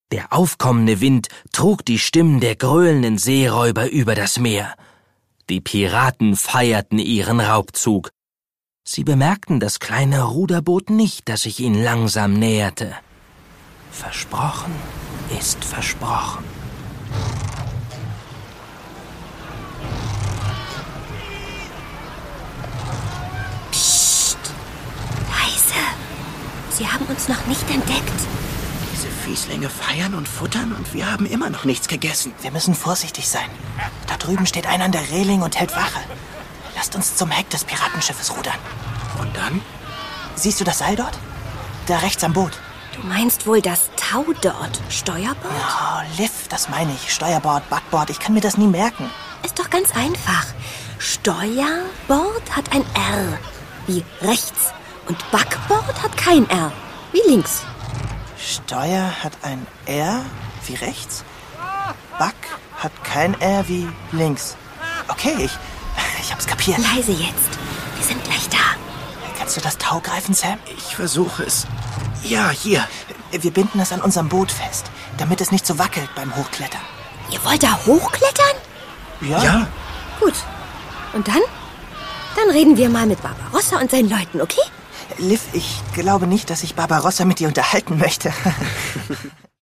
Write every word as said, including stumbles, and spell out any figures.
Der aufkommende Wind trug die Stimmen der gröhlenden Seeräuber über das Meer. Die Piraten feierten ihren Raubzug. Sie bemerkten das kleine Ruderboot nicht, das sich ihnen langsam näherte. Versprochen ist versprochen. Psst! Leise! Sie haben uns noch nicht entdeckt. Diese Fieslinge feiern und futtern und wir haben immer noch nichts gegessen. Wir müssen vorsichtig sein. Da drüben steht einer an der Reling und hält Wache. Lasst uns zum Heck des Piratenschiffes rudern. Und dann? Siehst du das Seil dort? Da rechts am Boot. Du meinst wohl das Tau dort, Steuerbord? Oh, Liv, das meine ich. Steuerbord, Backbord, ich kann mir das nie merken. Ist doch ganz einfach. Steuerbord hat ein R, wie rechts. Und Backbord hat kein R, wie links. Steuer hat ein R, wie rechts. Back hat kein R, wie links. Okay, ich, ich hab's kapiert. Leise jetzt. Wir sind gleich da. Kannst du das Tau greifen, Sam? Ich versuche es. Ja, hier. Wir binden es an unserem Boot fest, damit es nicht so wackelt beim Hochklettern. Ihr wollt da hochklettern? Ja? Ja. Gut. Und dann? Dann reden wir mal mit Barbarossa und seinen Leuten, okay? Liv, ich glaube nicht, dass sich Barbarossa mit dir unterhalten möchte.